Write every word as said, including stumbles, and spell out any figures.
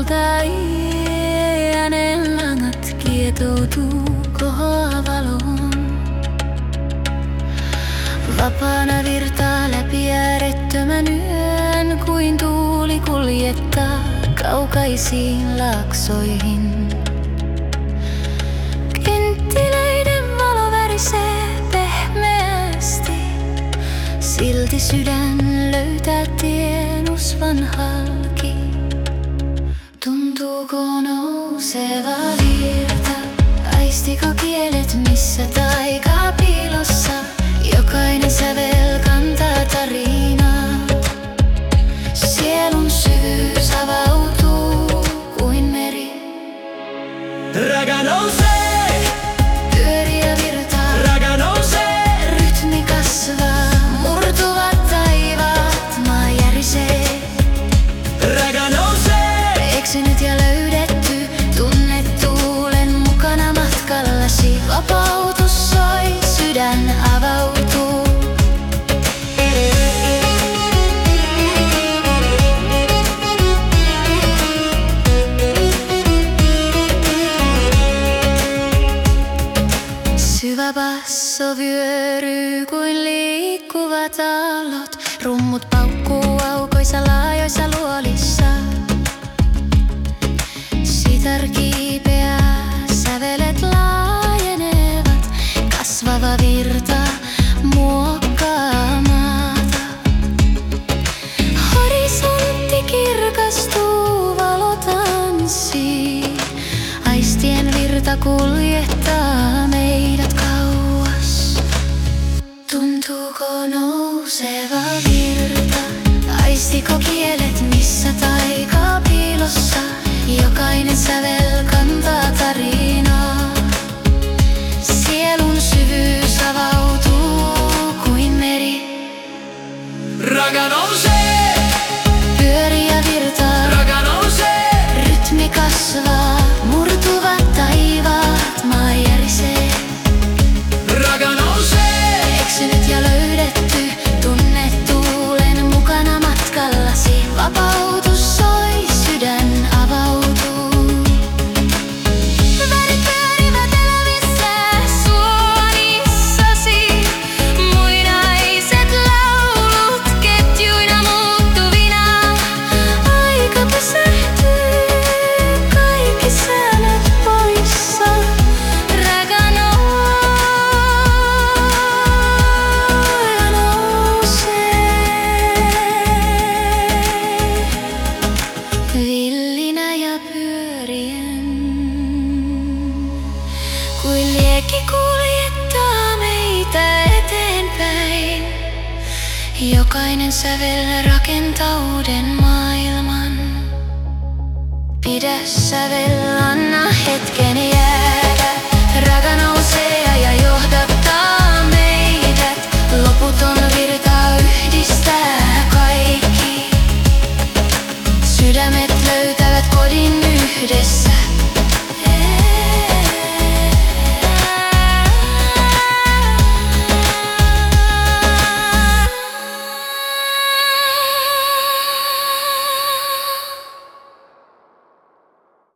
Valtainen langat kietoutuu kohoa valoon. Vapaana virtaa läpi äärettömän yön, kuin tuuli kuljettaa kaukaisiin laaksoihin. Kynttilöiden valo värisee pehmeästi, silti sydän löytää tien usvan halki. Tuntuuko nouseva virta? Aistiko kielet missä taikaa piilossa? Jokainen sävel kantaa tarinaa. Sielun syvyys avautuu kuin meri. Raga nousee, Pyörii ja virtaa, raga nousee, rytmi kasvaa. Murtuvat taivaat, maa järisee. raga nousee, Eksynyt ja löydetty, tunnet tuulen mukana matkallasi. Vapautus soi, sydän avautuu. Syvä basso vyöryy kuin liikkuvat aallot. Rummut paukkuu aukoissa laajoissa luolissa. Sitar kiipeää, sävelet laajenevat. Kasvava virta muokkaa maata. Horisontti kirkastuu, valo tanssii. Aistien virta kuljettaa meidät kauas. Tuntuuko nouseva virta? Aistiko kielet missä taikaa piilossa? Jokainen sävel kantaa tarinaa. Sielun syvyys avautuu kuin meri. raga nousee, Pyörii ja virtaa, raga nousee, rytmi kasvaa. Murtuvat taivaat, maa järisee. raga nousee, Eksynyt ja löydetty, tunnet tuulen mukana matkallasi. Vapautus soi, sydän avautuu. Värit pyörivät elävissä suonissasi. Muinaiset laulut ketjuina muuttuvina. Aika pysähtyy, kaikki säännöt poissa. Raga villinä ja pyörien, kuin liekki kuljettaa meitä eteenpäin. Jokainen sävel rakentaa uuden maailman. Pidä sävel, anna hetken